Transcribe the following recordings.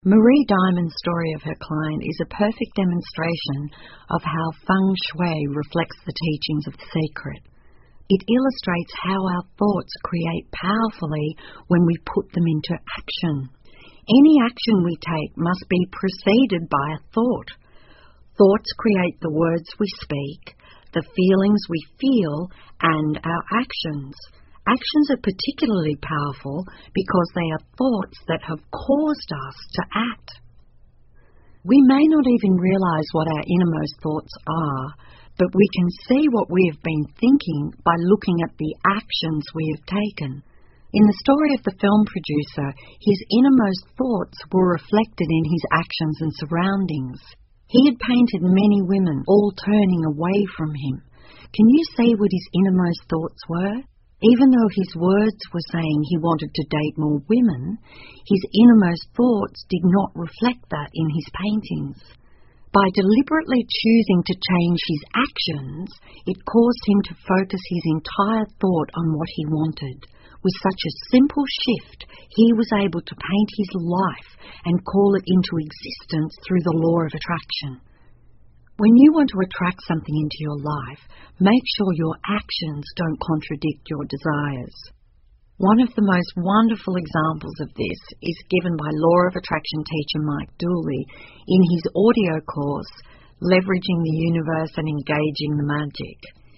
Marie Diamond's story of her client is a perfect demonstration of how feng shui reflects the teachings of The Secret. It illustrates how our thoughts create powerfully when we put them into action. Any action we take must be preceded by a thought. Thoughts create the words we speak, the feelings we feel, and our actions. Actions are particularly powerful because they are thoughts that have caused us to act. We may not even realize what our innermost thoughts are, but we can see what we have been thinking by looking at the actions we have taken. In the story of the film producer, his innermost thoughts were reflected in his actions and surroundings. He had painted many women, all turning away from him. Can you see what his innermost thoughts were? Even though his words were saying he wanted to date more women, his innermost thoughts did not reflect that in his paintings. By deliberately choosing to change his actions, it caused him to focus his entire thought on what he wanted. With such a simple shift, he was able to paint his life and call it into existence through the law of attraction. When you want to attract something into your life, make sure your actions don't contradict your desires. One of the most wonderful examples of this is given by Law of Attraction teacher Mike Dooley in his audio course, Leveraging the Universe and Engaging the Magic.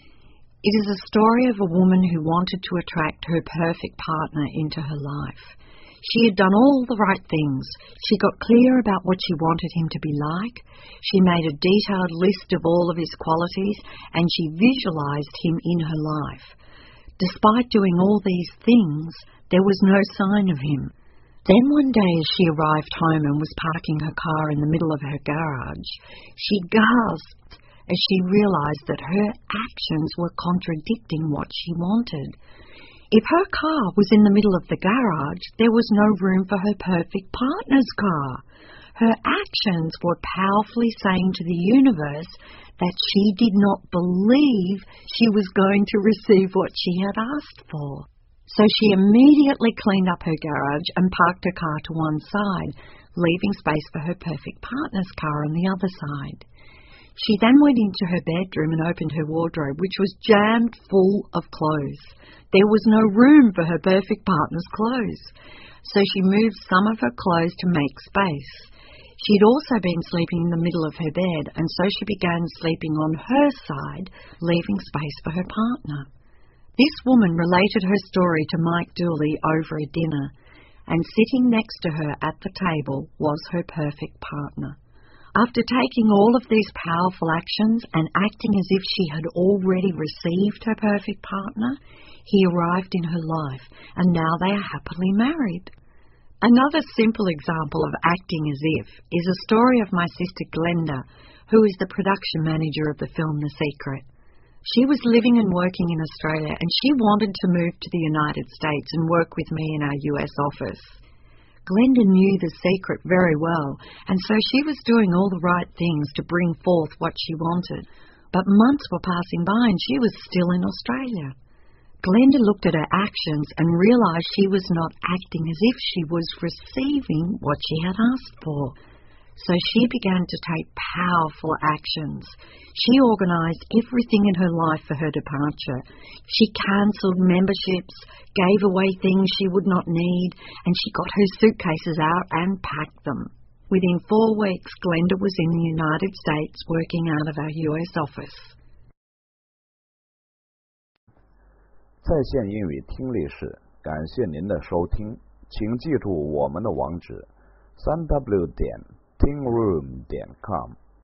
It is a story of a woman who wanted to attract her perfect partner into her life. She had done all the right things. She got clear about what she wanted him to be like. She made a detailed list of all of his qualities, and she visualized him in her life. Despite doing all these things, there was no sign of him. Then one day as she arrived home and was parking her car in the middle of her garage, she gasped as she realized that her actions were contradicting what she wanted. If her car was in the middle of the garage, there was no room for her perfect partner's car. Her actions were powerfully saying to the universe that she did not believe she was going to receive what she had asked for. So she immediately cleaned up her garage and parked her car to one side, leaving space for her perfect partner's car on the other side. She then went into her bedroom and opened her wardrobe, which was jammed full of clothes. There was no room for her perfect partner's clothes. So she moved some of her clothes to make space. She'd also been sleeping in the middle of her bed, and so she began sleeping on her side, leaving space for her partner. This woman related her story to Mike Dooley over a dinner, and sitting next to her at the table was her perfect partner. After taking all of these powerful actions and acting as if she had already received her perfect partner, he arrived in her life, and now they are happily married. Another simple example of acting as if is a story of my sister Glenda, who is the production manager of the film The Secret. She was living and working in Australia, and she wanted to move to the United States and work with me in our US office. Glenda knew The Secret very well, and so she was doing all the right things to bring forth what she wanted. But months were passing by and she was still in Australia. Glenda looked at her actions and realized she was not acting as if she was receiving what she had asked for. So she began to take powerful actions. She organized everything in her life for her departure. She cancelled memberships, gave away things she would not need, and she got her suitcases out and packed them. Within 4 weeks, Glenda was in the United States working out of our US office. 在线英语听力室，感谢您的收听，请记住我们的网址：3w.tingroom.com